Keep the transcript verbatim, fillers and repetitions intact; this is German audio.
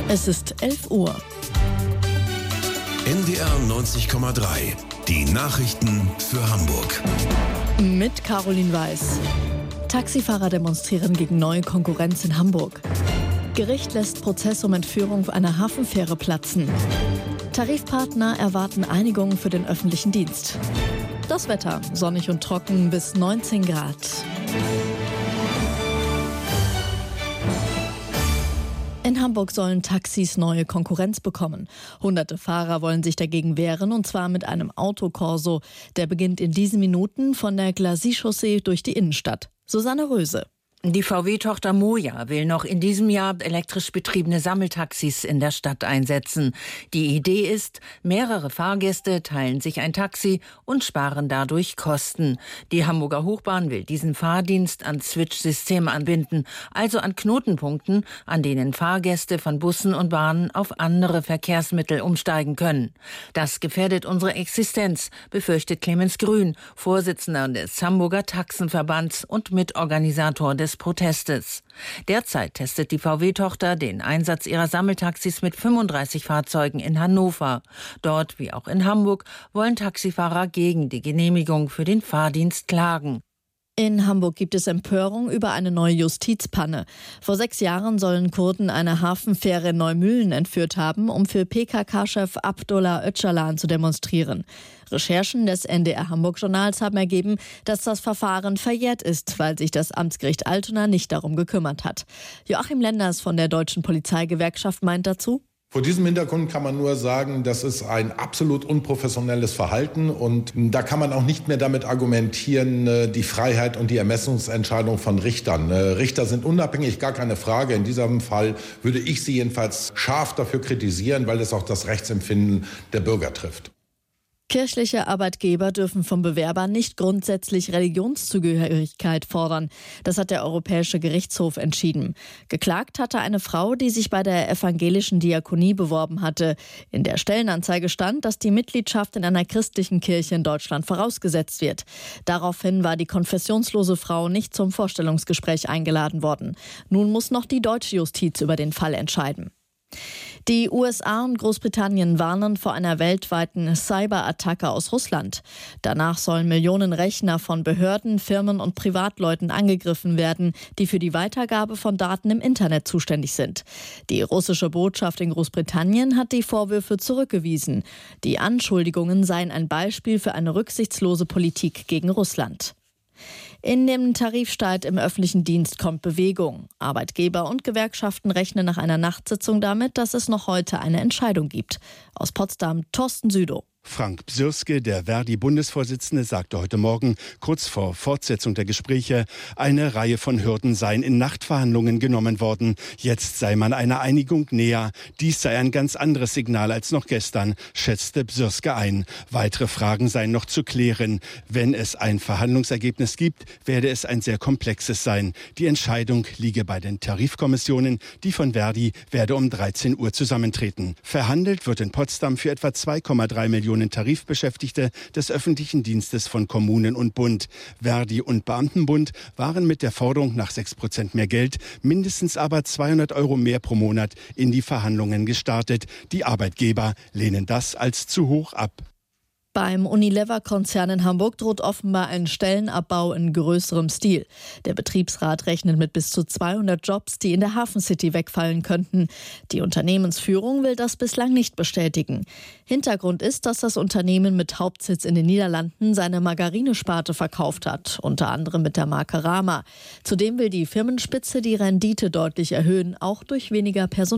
Es ist elf Uhr. N D R neunzig Komma drei. Die Nachrichten für Hamburg. Mit Caroline Weiß. Taxifahrer demonstrieren gegen neue Konkurrenz in Hamburg. Gericht lässt Prozess um Entführung einer Hafenfähre platzen. Tarifpartner erwarten Einigung für den öffentlichen Dienst. Das Wetter: sonnig und trocken bis neunzehn Grad. In Hamburg sollen Taxis neue Konkurrenz bekommen. Hunderte Fahrer wollen sich dagegen wehren, und zwar mit einem Autokorso. Der beginnt in diesen Minuten von der Glacis-Chaussee durch die Innenstadt. Susanne Röse. Die V W-Tochter Moja will noch in diesem Jahr elektrisch betriebene Sammeltaxis in der Stadt einsetzen. Die Idee ist, mehrere Fahrgäste teilen sich ein Taxi und sparen dadurch Kosten. Die Hamburger Hochbahn will diesen Fahrdienst an Switch-System anbinden, also an Knotenpunkten, an denen Fahrgäste von Bussen und Bahnen auf andere Verkehrsmittel umsteigen können. Das gefährdet unsere Existenz, befürchtet Clemens Grün, Vorsitzender des Hamburger Taxenverbands und Mitorganisator des Protestes. Derzeit testet die V W-Tochter den Einsatz ihrer Sammeltaxis mit fünfunddreißig Fahrzeugen in Hannover. Dort, wie auch in Hamburg, wollen Taxifahrer gegen die Genehmigung für den Fahrdienst klagen. In Hamburg gibt es Empörung über eine neue Justizpanne. Vor sechs Jahren sollen Kurden eine Hafenfähre in Neumühlen entführt haben, um für P K K-Chef Abdullah Öcalan zu demonstrieren. Recherchen des N D R Hamburg-Journals haben ergeben, dass das Verfahren verjährt ist, weil sich das Amtsgericht Altona nicht darum gekümmert hat. Joachim Lenders von der Deutschen Polizeigewerkschaft meint dazu: Vor diesem Hintergrund kann man nur sagen, das ist ein absolut unprofessionelles Verhalten, und da kann man auch nicht mehr damit argumentieren, die Freiheit und die Ermessungsentscheidung von Richtern. Richter sind unabhängig, gar keine Frage. In diesem Fall würde ich sie jedenfalls scharf dafür kritisieren, weil es auch das Rechtsempfinden der Bürger trifft. Kirchliche Arbeitgeber dürfen vom Bewerber nicht grundsätzlich Religionszugehörigkeit fordern. Das hat der Europäische Gerichtshof entschieden. Geklagt hatte eine Frau, die sich bei der evangelischen Diakonie beworben hatte. In der Stellenanzeige stand, dass die Mitgliedschaft in einer christlichen Kirche in Deutschland vorausgesetzt wird. Daraufhin war die konfessionslose Frau nicht zum Vorstellungsgespräch eingeladen worden. Nun muss noch die deutsche Justiz über den Fall entscheiden. Die U S A und Großbritannien warnen vor einer weltweiten Cyberattacke aus Russland. Danach sollen Millionen Rechner von Behörden, Firmen und Privatleuten angegriffen werden, die für die Weitergabe von Daten im Internet zuständig sind. Die russische Botschaft in Großbritannien hat die Vorwürfe zurückgewiesen. Die Anschuldigungen seien ein Beispiel für eine rücksichtslose Politik gegen Russland. In dem Tarifstreit im öffentlichen Dienst kommt Bewegung. Arbeitgeber und Gewerkschaften rechnen nach einer Nachtsitzung damit, dass es noch heute eine Entscheidung gibt. Aus Potsdam, Thorsten Südow. Frank Bsirske, der Verdi-Bundesvorsitzende, sagte heute Morgen, kurz vor Fortsetzung der Gespräche, eine Reihe von Hürden seien in Nachtverhandlungen genommen worden. Jetzt sei man einer Einigung näher. Dies sei ein ganz anderes Signal als noch gestern, schätzte Bsirske ein. Weitere Fragen seien noch zu klären. Wenn es ein Verhandlungsergebnis gibt, werde es ein sehr komplexes sein. Die Entscheidung liege bei den Tarifkommissionen. Die von Verdi werde um dreizehn Uhr zusammentreten. Verhandelt wird in Potsdam für etwa zwei Komma drei Millionen Tarifbeschäftigte des öffentlichen Dienstes von Kommunen und Bund. Verdi und Beamtenbund waren mit der Forderung nach sechs Prozent mehr Geld, mindestens aber zweihundert Euro mehr pro Monat in die Verhandlungen gestartet. Die Arbeitgeber lehnen das als zu hoch ab. Beim Unilever-Konzern in Hamburg droht offenbar ein Stellenabbau in größerem Stil. Der Betriebsrat rechnet mit bis zu zweihundert Jobs, die in der Hafencity wegfallen könnten. Die Unternehmensführung will das bislang nicht bestätigen. Hintergrund ist, dass das Unternehmen mit Hauptsitz in den Niederlanden seine Margarinesparte verkauft hat, unter anderem mit der Marke Rama. Zudem will die Firmenspitze die Rendite deutlich erhöhen, auch durch weniger Personal.